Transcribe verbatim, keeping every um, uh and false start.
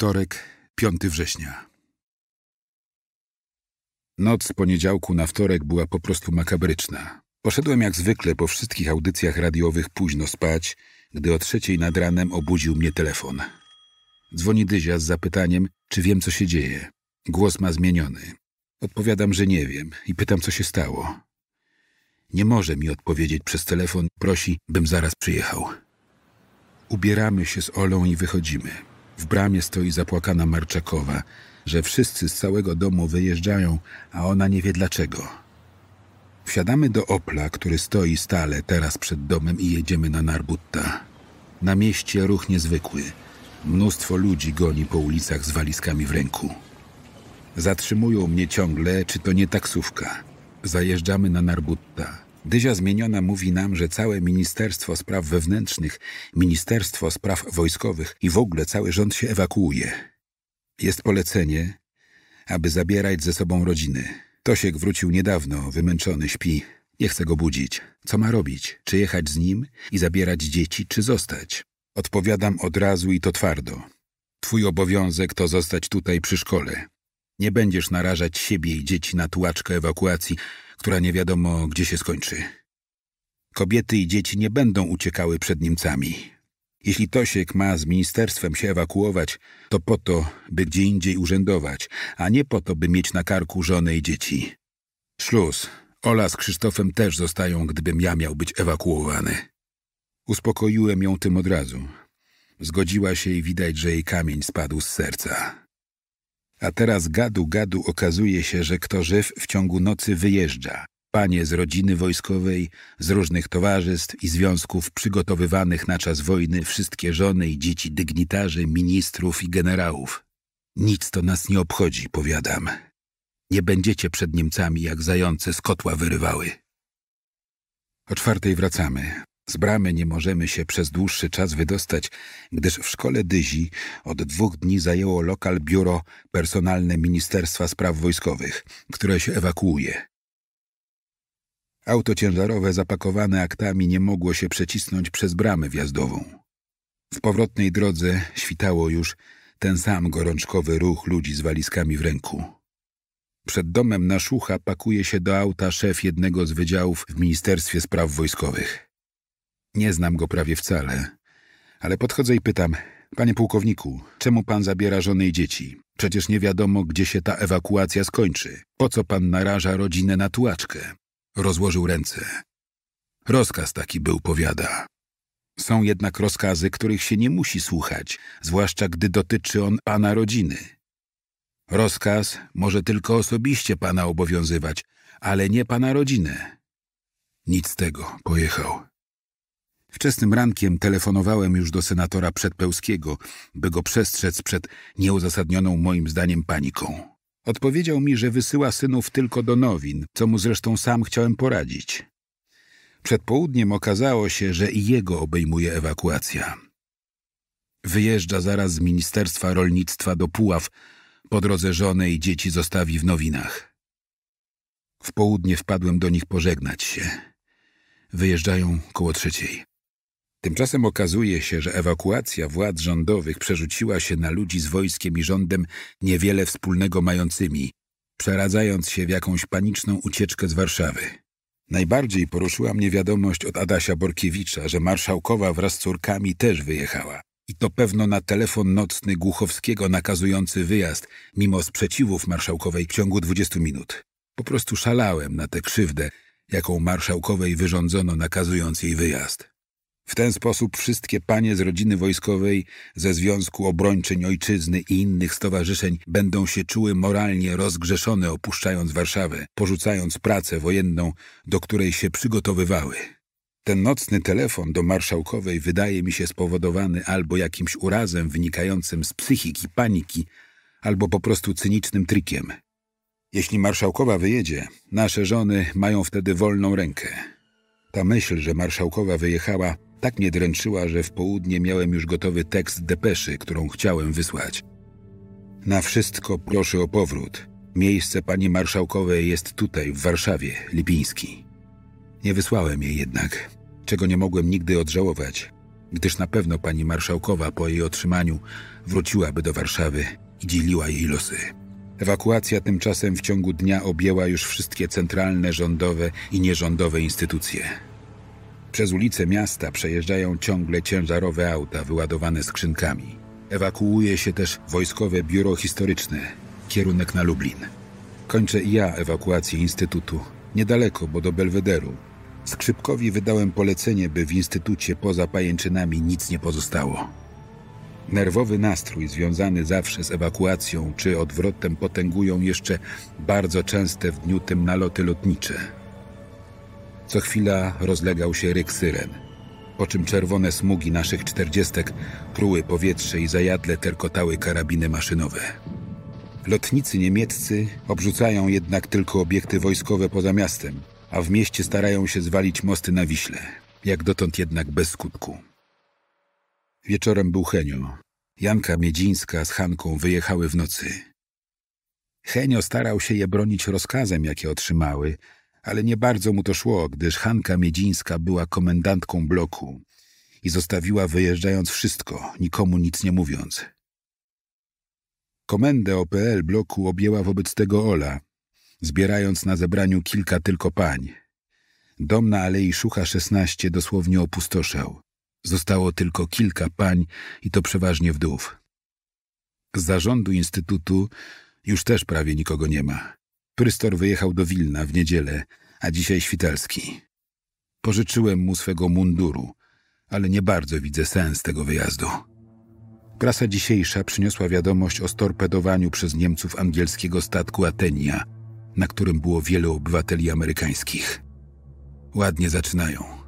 Wtorek, piątego września. Noc z poniedziałku na wtorek była po prostu makabryczna. Poszedłem jak zwykle po wszystkich audycjach radiowych późno spać, gdy o trzeciej nad ranem obudził mnie telefon. Dzwoni Dyzia z zapytaniem, czy wiem, co się dzieje. Głos ma zmieniony. Odpowiadam, że nie wiem i pytam, co się stało. Nie może mi odpowiedzieć przez telefon, prosi, bym zaraz przyjechał. Ubieramy się z Olą i wychodzimy. W bramie stoi zapłakana Marczakowa, że wszyscy z całego domu wyjeżdżają, a ona nie wie dlaczego. Wsiadamy do Opla, który stoi stale teraz przed domem i jedziemy na Narbutta. Na mieście ruch niezwykły. Mnóstwo ludzi goni po ulicach z walizkami w ręku. Zatrzymują mnie ciągle, czy to nie taksówka. Zajeżdżamy na Narbutta. Dyzia zmieniona mówi nam, że całe Ministerstwo Spraw Wewnętrznych, Ministerstwo Spraw Wojskowych i w ogóle cały rząd się ewakuuje. Jest polecenie, aby zabierać ze sobą rodziny. Tosiek wrócił niedawno, wymęczony, śpi. Nie chcę go budzić. Co ma robić? Czy jechać z nim i zabierać dzieci, czy zostać? Odpowiadam od razu i to twardo. Twój obowiązek to zostać tutaj przy szkole. Nie będziesz narażać siebie i dzieci na tułaczkę ewakuacji, która nie wiadomo, gdzie się skończy. Kobiety i dzieci nie będą uciekały przed Niemcami. Jeśli Tosiek ma z ministerstwem się ewakuować, to po to, by gdzie indziej urzędować, a nie po to, by mieć na karku żonę i dzieci. Szluz. Ola z Krzysztofem też zostają, gdybym ja miał być ewakuowany. Uspokoiłem ją tym od razu. Zgodziła się i widać, że jej kamień spadł z serca. A teraz gadu gadu okazuje się, że kto żyw w ciągu nocy wyjeżdża. Panie z rodziny wojskowej, z różnych towarzystw i związków przygotowywanych na czas wojny, wszystkie żony i dzieci dygnitarzy, ministrów i generałów. Nic to nas nie obchodzi, powiadam. Nie będziecie przed Niemcami jak zające z kotła wyrywały. O czwartej wracamy. Z bramy nie możemy się przez dłuższy czas wydostać, gdyż w szkole Dyzi od dwóch dni zajęło lokal biuro personalne Ministerstwa Spraw Wojskowych, które się ewakuuje. Auto ciężarowe zapakowane aktami nie mogło się przecisnąć przez bramę wjazdową. W powrotnej drodze świtało już ten sam gorączkowy ruch ludzi z walizkami w ręku. Przed domem na Szucha pakuje się do auta szef jednego z wydziałów w Ministerstwie Spraw Wojskowych. Nie znam go prawie wcale, ale podchodzę i pytam, panie pułkowniku, czemu pan zabiera żony i dzieci? Przecież nie wiadomo, gdzie się ta ewakuacja skończy. Po co pan naraża rodzinę na tułaczkę? Rozłożył ręce. Rozkaz taki był, powiada. Są jednak rozkazy, których się nie musi słuchać, zwłaszcza gdy dotyczy on pana rodziny. Rozkaz może tylko osobiście pana obowiązywać, ale nie pana rodzinę. Nic z tego, pojechał. Wczesnym rankiem telefonowałem już do senatora Przedpełskiego, by go przestrzec przed nieuzasadnioną moim zdaniem paniką. Odpowiedział mi, że wysyła synów tylko do nowin, co mu zresztą sam chciałem poradzić. Przed południem okazało się, że i jego obejmuje ewakuacja. Wyjeżdża zaraz z Ministerstwa Rolnictwa do Puław, po drodze żonę i dzieci zostawi w nowinach. W południe wpadłem do nich pożegnać się. Wyjeżdżają koło trzeciej. Tymczasem okazuje się, że ewakuacja władz rządowych przerzuciła się na ludzi z wojskiem i rządem niewiele wspólnego mającymi, przeradzając się w jakąś paniczną ucieczkę z Warszawy. Najbardziej poruszyła mnie wiadomość od Adasia Borkiewicza, że marszałkowa wraz z córkami też wyjechała. I to pewno na telefon nocny Głuchowskiego nakazujący wyjazd, mimo sprzeciwów marszałkowej w ciągu dwudziestu minut. Po prostu szalałem na tę krzywdę, jaką marszałkowej wyrządzono, nakazując jej wyjazd. W ten sposób wszystkie panie z rodziny wojskowej, ze Związku Obrończyń Ojczyzny i innych stowarzyszeń będą się czuły moralnie rozgrzeszone, opuszczając Warszawę, porzucając pracę wojenną, do której się przygotowywały. Ten nocny telefon do marszałkowej wydaje mi się spowodowany albo jakimś urazem wynikającym z psychiki, paniki, albo po prostu cynicznym trikiem. Jeśli marszałkowa wyjedzie, nasze żony mają wtedy wolną rękę. Ta myśl, że marszałkowa wyjechała, tak mnie dręczyła, że w południe miałem już gotowy tekst depeszy, którą chciałem wysłać. Na wszystko proszę o powrót. Miejsce pani marszałkowej jest tutaj, w Warszawie, Lipiński. Nie wysłałem jej jednak, czego nie mogłem nigdy odżałować. gdyż na pewno pani marszałkowa po jej otrzymaniu wróciłaby do Warszawy i dzieliła jej losy. Ewakuacja tymczasem w ciągu dnia objęła już wszystkie centralne, rządowe i nierządowe instytucje. Przez ulice miasta przejeżdżają ciągle ciężarowe auta wyładowane skrzynkami. Ewakuuje się też Wojskowe Biuro Historyczne, kierunek na Lublin. Kończę i ja ewakuację Instytutu, niedaleko, bo do Belwederu. Skrzypkowi wydałem polecenie, by w Instytucie poza pajęczynami nic nie pozostało. Nerwowy nastrój związany zawsze z ewakuacją czy odwrotem potęgują jeszcze bardzo częste w dniu tym naloty lotnicze. Co chwila rozlegał się ryk syren, po czym czerwone smugi naszych czterdziestek pruły powietrze i zajadle terkotały karabiny maszynowe. Lotnicy niemieccy obrzucają jednak tylko obiekty wojskowe poza miastem, a w mieście starają się zwalić mosty na Wiśle, jak dotąd jednak bez skutku. Wieczorem był Henio. Janka Miedzińska z Hanką wyjechały w nocy. Henio starał się je bronić rozkazem, jakie otrzymały, ale nie bardzo mu to szło, gdyż Hanka Miedzińska była komendantką bloku i zostawiła wyjeżdżając wszystko, nikomu nic nie mówiąc. Komendę O P L bloku objęła wobec tego Ola, zbierając na zebraniu kilka tylko pań. Dom na Alei Szucha szesnaście dosłownie opustoszał. Zostało tylko kilka pań i to przeważnie wdów. Z zarządu Instytutu już też prawie nikogo nie ma. Prystor wyjechał do Wilna w niedzielę, a dzisiaj Świtalski. Pożyczyłem mu swego munduru, ale nie bardzo widzę sens tego wyjazdu. Prasa dzisiejsza przyniosła wiadomość o storpedowaniu przez Niemców angielskiego statku Atenia, na którym było wielu obywateli amerykańskich. Ładnie zaczynają.